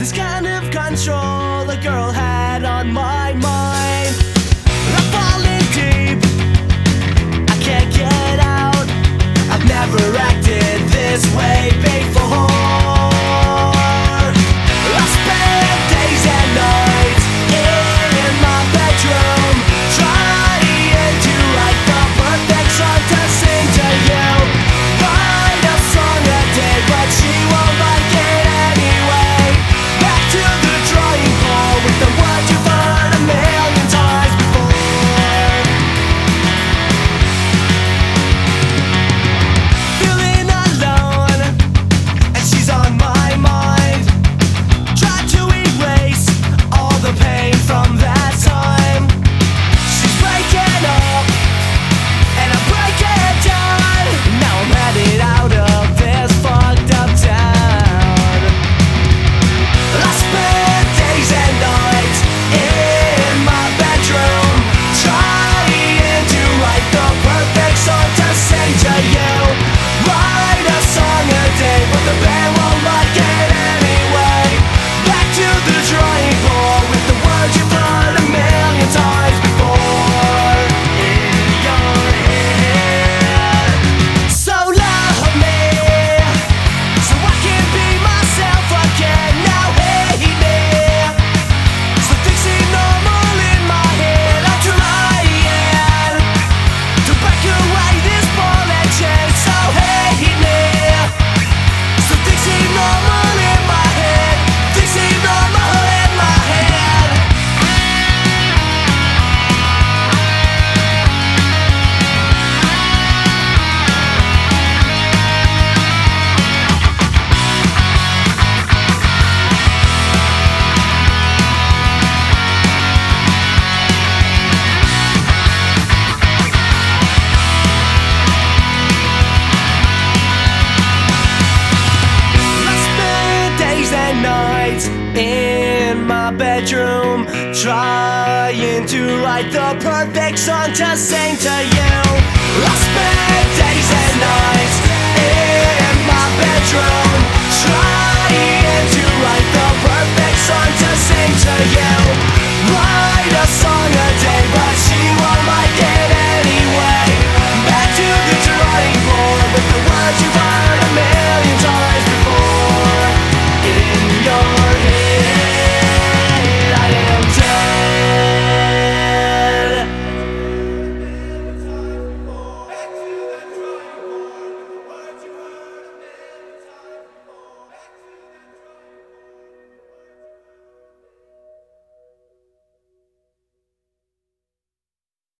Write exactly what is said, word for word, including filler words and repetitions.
this kind of control a girl had on my mind. I'm falling deep, I can't get out. I've never acted this way before. I spent days and nights in my bedroom trying to write the perfect song to sing to you. Write a song a day, but she won't like it anyway. Back to the drawing board with the words you've heard a million times before. Feeling alone, and she's on my mind. Try to erase all the pain from that time. She's breaking up, and I'm breaking down. Now I'm headed out of this fucked up town. I spent days and nights in my bedroom trying to write the perfect song to sing to you. Write a song a day, but the band won't like it anyway. Back to the drawing board with the words you've heard a million times before in your head. So love me, so I can be myself again. Now hate me, so things seem normal in my head. I'm trying to break away this ball and chain. So hate me, so things seem normal in my head. Things seem normal in my head. I spent days and nights in my bedroom trying to write the perfect song to sing to you. I spent days and nights in my bedroom trying to write the perfect song to sing to you.